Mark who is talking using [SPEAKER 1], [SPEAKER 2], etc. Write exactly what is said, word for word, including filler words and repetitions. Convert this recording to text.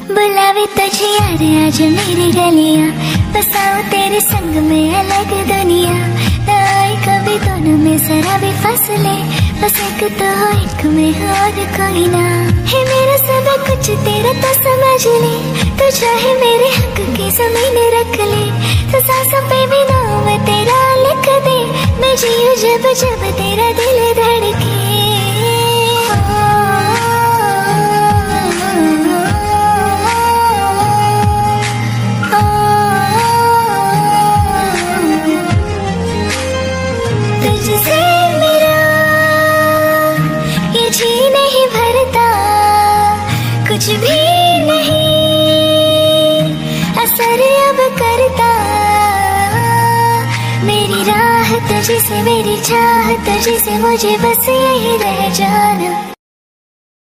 [SPEAKER 1] बुलावे तुझे यार आज मेरी गलियां, बसाओ तेरे संग में अलग दुनिया। न आए कभी दोनों में जरा भी फासले, बस एक तो हो एक में हो और कोई ना। है मेरा सब कुछ तेरा तो समझ ले, तू चाहे मेरे हक की जमीन रख ले। तो सांसों पे भी नाम तेरा लिख दे, मैं जीऊं जब जब तेरा दिल धड़के। तुझसे मेरा ये जी नहीं भरता, कुछ भी नहीं असर अब करता। मेरी राह तुझसे, मेरी चाह तुझसे, मुझे बस यही रह जाना।